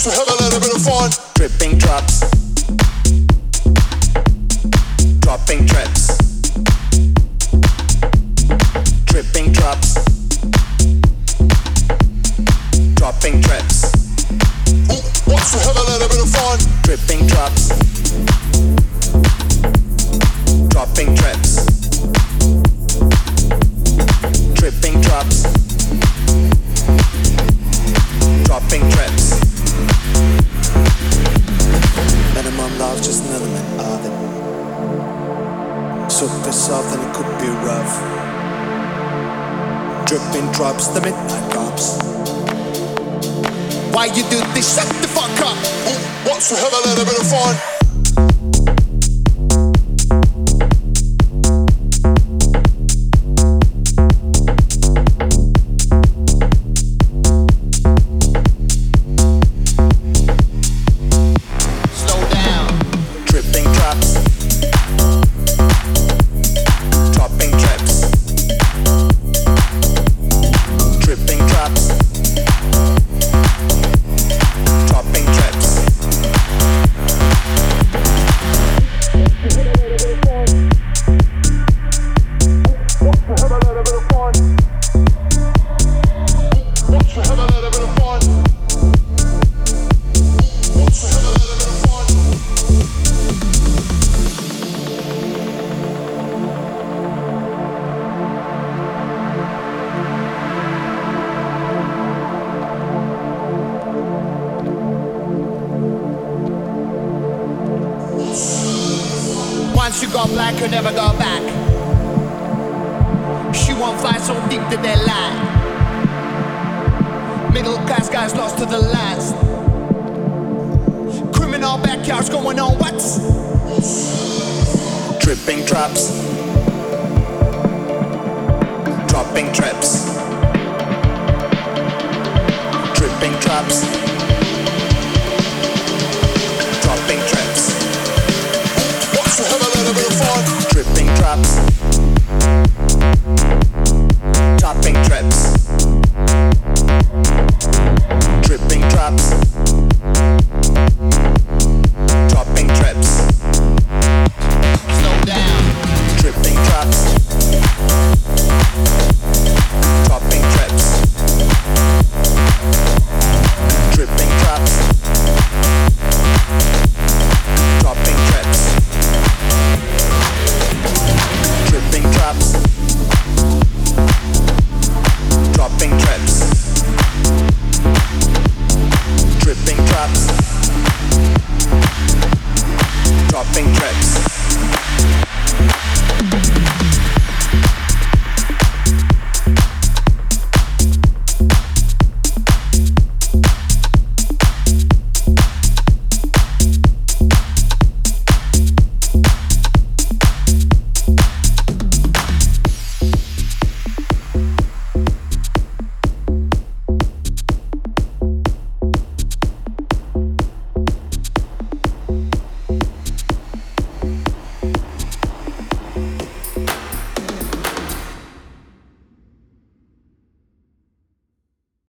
to have a little bit of fun. Tripping drops, dropping trips. Tripping drops, dropping trips. Who wants to have a little bit of fun? Tripping drops, dropping trips. Tripping drops, dropping trips. Minimum love's just an element of it. Super soft and it could be rough. Dripping drops, the midnight drops. Why you do this? Shut the fuck up! Who wants to have a little bit of fun? Once you go black, you never go back. She won't fly so deep that they lie. Middle class guys lost to the last. Criminal backyards going on what? Tripping drops, dropping trips. Tripping drops, dropping trips. Wants to have a little bit of fun? Tripping drops, dropping trips. Tripping drops, dropping trips. Slow down. Tripping drops, dropping trips. Tripping drops, dropping trips. Tripping drops, dropping trips. Tripping drops, dropping trips.